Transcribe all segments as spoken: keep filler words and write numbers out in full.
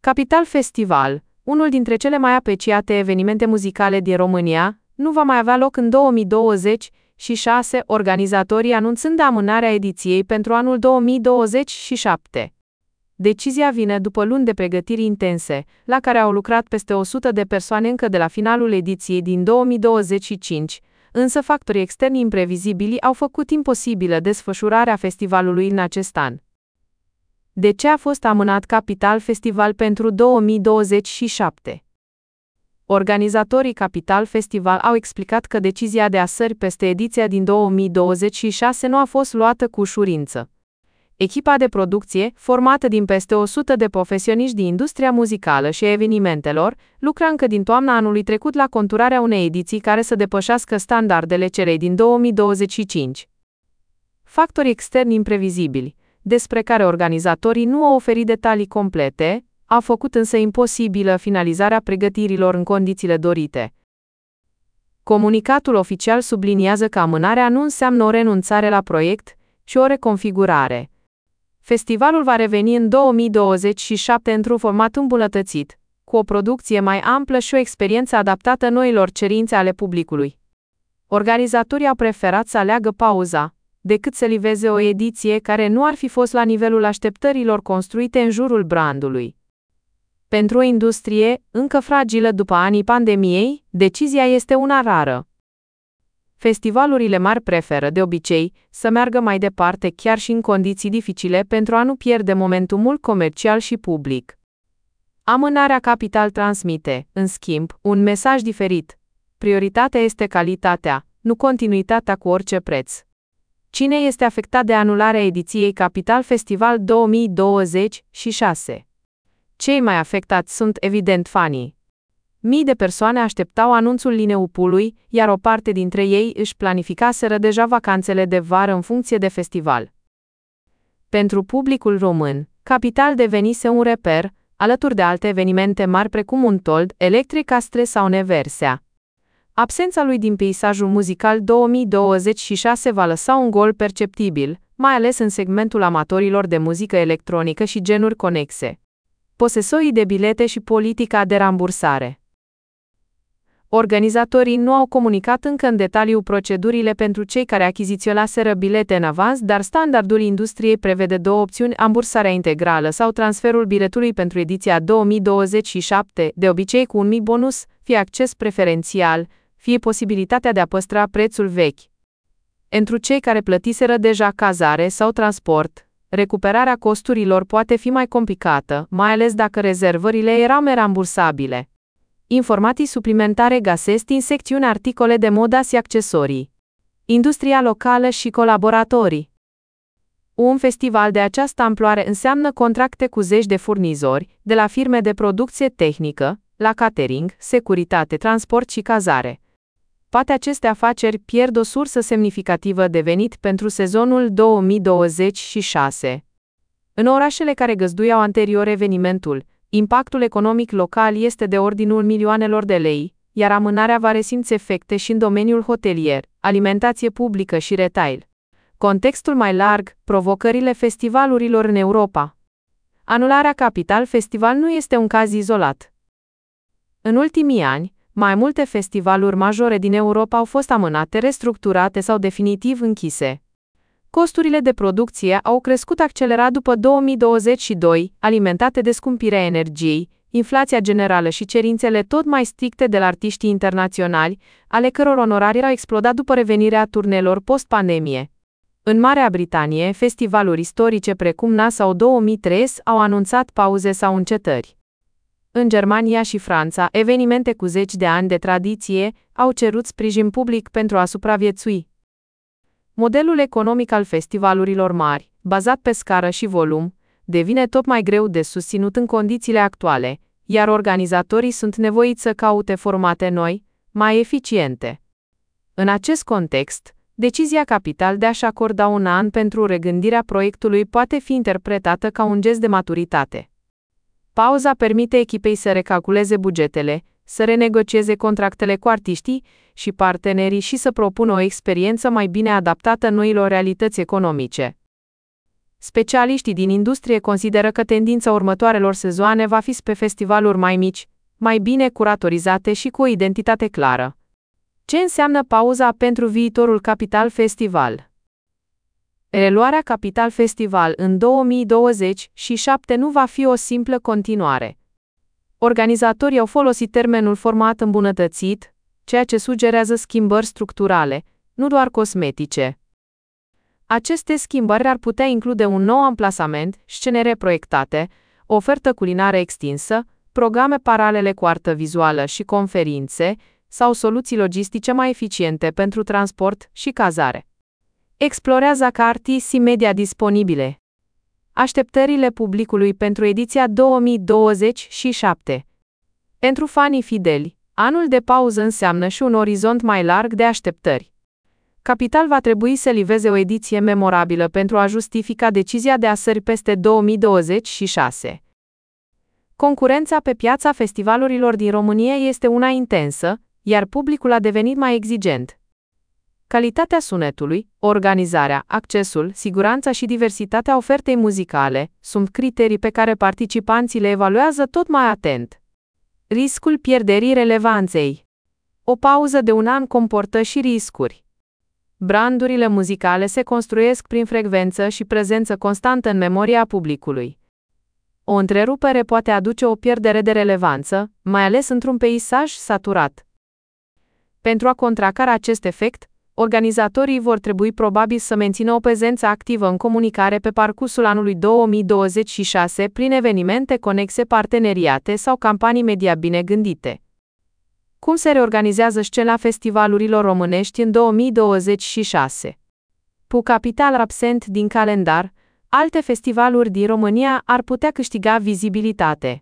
Capital Festival, unul dintre cele mai apreciate evenimente muzicale din România, nu va mai avea loc în două mii douăzeci și șase, organizatorii anunțând amânarea ediției pentru anul două mii douăzeci și șapte. Decizia vine după luni de pregătiri intense, la care au lucrat peste o sută de persoane încă de la finalul ediției din două mii douăzeci și cinci, însă factorii externi imprevizibili au făcut imposibilă desfășurarea festivalului în acest an. De ce a fost amânat Capital Festival pentru două mii douăzeci și șapte? Organizatorii Capital Festival au explicat că decizia de a sări peste ediția din două mii douăzeci și șase nu a fost luată cu ușurință. Echipa de producție, formată din peste o sută de profesioniști din industria muzicală și a evenimentelor, lucra încă din toamna anului trecut la conturarea unei ediții care să depășească standardele celei din două mii douăzeci și cinci. Factori externi imprevizibili, despre care organizatorii nu au oferit detalii complete, au făcut însă imposibilă finalizarea pregătirilor în condițiile dorite. Comunicatul oficial subliniază că amânarea nu înseamnă o renunțare la proiect, ci o reconfigurare. Festivalul va reveni în două mii douăzeci și șapte într-un format îmbunătățit, cu o producție mai amplă și o experiență adaptată noilor cerințe ale publicului. Organizatorii au preferat să aleagă pauza, decât să liveze o ediție care nu ar fi fost la nivelul așteptărilor construite în jurul brandului. Pentru o industrie, încă fragilă după anii pandemiei, decizia este una rară. Festivalurile mari preferă, de obicei, să meargă mai departe chiar și în condiții dificile pentru a nu pierde momentumul comercial și public. Amânarea Capital transmite, în schimb, un mesaj diferit. Prioritatea este calitatea, nu continuitatea cu orice preț. Cine este afectat de anularea ediției Capital Festival două mii douăzeci și șase? Cei mai afectați sunt, evident, fanii. Mii de persoane așteptau anunțul line-up-ului, iar o parte dintre ei își planificaseră deja vacanțele de vară în funcție de festival. Pentru publicul român, Capital devenise un reper, alături de alte evenimente mari precum Untold, Electric Astre sau Neversea. Absența lui din peisajul muzical două mii douăzeci și șase va lăsa un gol perceptibil, mai ales în segmentul amatorilor de muzică electronică și genuri conexe. Posesorii de bilete și politica de rambursare. Organizatorii nu au comunicat încă în detaliu procedurile pentru cei care achiziționaseră bilete în avans, dar standardul industriei prevede două opțiuni: rambursarea integrală sau transferul biletului pentru ediția două mii douăzeci și șapte, de obicei cu un mic bonus, fie acces preferențial, fie posibilitatea de a păstra prețul vechi. Pentru cei care plătiseră deja cazare sau transport, recuperarea costurilor poate fi mai complicată, mai ales dacă rezervările erau nerambursabile. Informații suplimentare găsesc în secțiunea articole de modă și accesorii. Industria locală și colaboratorii. Un festival de această amploare înseamnă contracte cu zeci de furnizori, de la firme de producție tehnică, la catering, securitate, transport și cazare. Toate aceste afaceri pierd o sursă semnificativă de venit pentru sezonul două mii douăzeci și șase. În orașele care găzduiau anterior evenimentul, impactul economic local este de ordinul milioanelor de lei, iar amânarea va resimți efecte și în domeniul hotelier, alimentație publică și retail. Contextul mai larg, provocările festivalurilor în Europa. Anularea Capital Festival nu este un caz izolat. În ultimii ani, mai multe festivaluri majore din Europa au fost amânate, restructurate sau definitiv închise. Costurile de producție au crescut accelerat după două mii douăzeci și doi, alimentate de scumpirea energiei, inflația generală și cerințele tot mai stricte de la artiștii internaționali, ale căror onorari au explodat după revenirea turnelor post-pandemie. În Marea Britanie, festivaluri istorice precum Nassau două mii trei au anunțat pauze sau încetări. În Germania și Franța, evenimente cu zeci de ani de tradiție au cerut sprijin public pentru a supraviețui. Modelul economic al festivalurilor mari, bazat pe scară și volum, devine tot mai greu de susținut în condițiile actuale, iar organizatorii sunt nevoiți să caute formate noi, mai eficiente. În acest context, decizia Capital de a-și acorda un an pentru regândirea proiectului poate fi interpretată ca un gest de maturitate. Pauza permite echipei să recalculeze bugetele, să renegocieze contractele cu artiștii și partenerii și să propună o experiență mai bine adaptată noilor realități economice. Specialiștii din industrie consideră că tendința următoarelor sezoane va fi spre festivaluri mai mici, mai bine curatorizate și cu o identitate clară. Ce înseamnă pauza pentru viitorul Capital Festival? Reluarea Capital Festival în două mii douăzeci și șapte nu va fi o simplă continuare. Organizatorii au folosit termenul format îmbunătățit, ceea ce sugerează schimbări structurale, nu doar cosmetice. Aceste schimbări ar putea include un nou amplasament, scenere proiectate, o ofertă culinară extinsă, programe paralele cu artă vizuală și conferințe, sau soluții logistice mai eficiente pentru transport și cazare. Explorează ca artistii media disponibile. Așteptările publicului pentru ediția două mii douăzeci și șapte. Pentru fanii fideli, anul de pauză înseamnă și un orizont mai larg de așteptări. Capital va trebui să liveze o ediție memorabilă pentru a justifica decizia de a sări peste două mii douăzeci și șase. Concurența pe piața festivalurilor din România este una intensă, iar publicul a devenit mai exigent. Calitatea sunetului, organizarea, accesul, siguranța și diversitatea ofertei muzicale sunt criterii pe care participanții le evaluează tot mai atent. Riscul pierderii relevanței. O pauză de un an comportă și riscuri. Brandurile muzicale se construiesc prin frecvență și prezență constantă în memoria publicului. O întrerupere poate aduce o pierdere de relevanță, mai ales într-un peisaj saturat. Pentru a contracara acest efect, organizatorii vor trebui probabil să mențină o prezență activă în comunicare pe parcursul anului două mii douăzeci și șase prin evenimente conexe, parteneriate sau campanii media bine gândite. Cum se reorganizează scena festivalurilor românești în două mii douăzeci și șase? Cu Capital absent din calendar, alte festivaluri din România ar putea câștiga vizibilitate.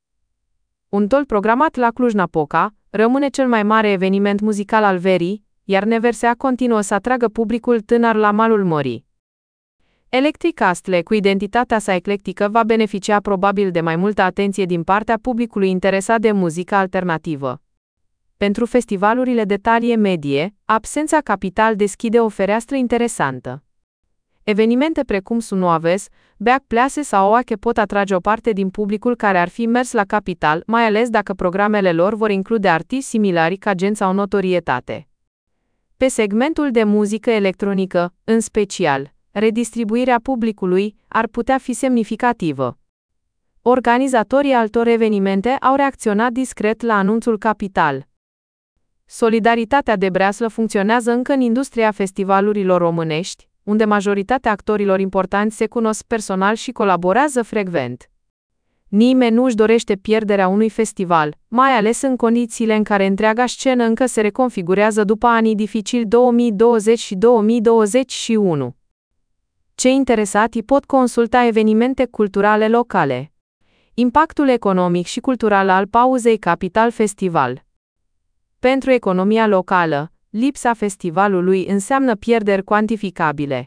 Un tol programat la Cluj-Napoca rămâne cel mai mare eveniment muzical al verii, iar Neversea continuă să atragă publicul tânăr la malul mării. Electric Castle, cu identitatea sa eclectică, va beneficia probabil de mai multă atenție din partea publicului interesat de muzică alternativă. Pentru festivalurile de talie medie, absența Capital deschide o fereastră interesantă. Evenimente precum Sunoaves, Beac Please sau Oache pot atrage o parte din publicul care ar fi mers la Capital, mai ales dacă programele lor vor include artiști similari ca gen sau notorietate. Pe segmentul de muzică electronică, în special, redistribuirea publicului ar putea fi semnificativă. Organizatorii altor evenimente au reacționat discret la anunțul Capital. Solidaritatea de breaslă funcționează încă în industria festivalurilor românești, unde majoritatea actorilor importanți se cunosc personal și colaborează frecvent. Nimeni nu își dorește pierderea unui festival, mai ales în condițiile în care întreaga scenă încă se reconfigurează după anii dificili două mii douăzeci și două mii douăzeci și unu. Cei interesati pot consulta evenimente culturale locale. Impactul economic și cultural al pauzei Capital Festival. Pentru economia locală, lipsa festivalului înseamnă pierderi cuantificabile.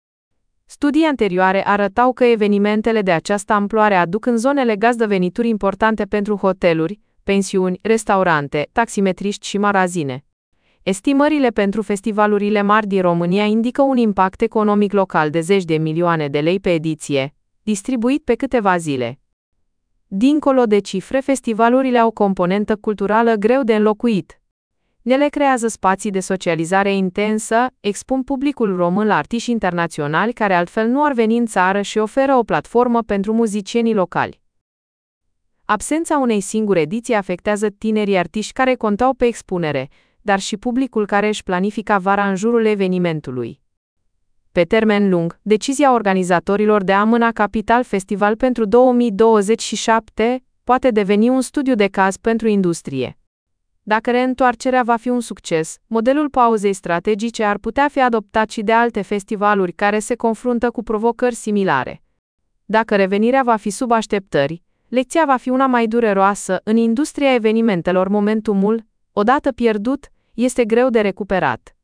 Studii anterioare arătau că evenimentele de această amploare aduc în zonele gazdă venituri importante pentru hoteluri, pensiuni, restaurante, taximetriști și magazine. Estimările pentru festivalurile mari din România indică un impact economic local de zeci de milioane de lei pe ediție, distribuit pe câteva zile. Dincolo de cifre, festivalurile au o componentă culturală greu de înlocuit. Ele creează spații de socializare intensă, expun publicul român la artiști internaționali care altfel nu ar veni în țară și oferă o platformă pentru muzicienii locali. Absența unei singure ediții afectează tinerii artiști care contau pe expunere, dar și publicul care își planifica vara în jurul evenimentului. Pe termen lung, decizia organizatorilor de a amâna Capital Festival pentru două mii douăzeci și șapte poate deveni un studiu de caz pentru industrie. Dacă reîntoarcerea va fi un succes, modelul pauzei strategice ar putea fi adoptat și de alte festivaluri care se confruntă cu provocări similare. Dacă revenirea va fi sub așteptări, lecția va fi una mai dureroasă. În industria evenimentelor, momentumul, odată pierdut, este greu de recuperat.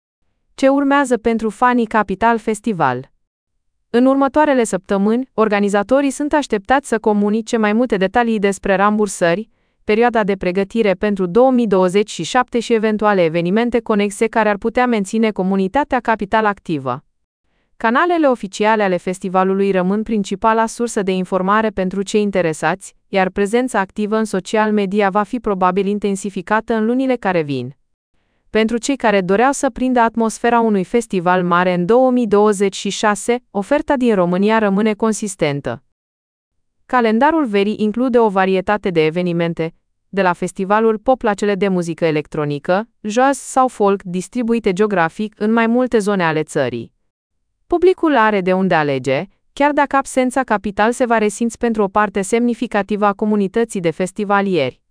Ce urmează pentru fanii Capital Festival? În următoarele săptămâni, organizatorii sunt așteptați să comunice mai multe detalii despre rambursări, perioada de pregătire pentru două mii douăzeci și șapte și eventuale evenimente conexe care ar putea menține comunitatea Capital activă. Canalele oficiale ale festivalului rămân principala sursă de informare pentru cei interesați, iar prezența activă în social media va fi probabil intensificată în lunile care vin. Pentru cei care doreau să prindă atmosfera unui festival mare în două mii douăzeci și șase, oferta din România rămâne consistentă. Calendarul verii include o varietate de evenimente, de la festivalul pop la cele de muzică electronică, jazz sau folk distribuite geografic în mai multe zone ale țării. Publicul are de unde alege, chiar dacă absența capital se va resimți pentru o parte semnificativă a comunității de festivalieri.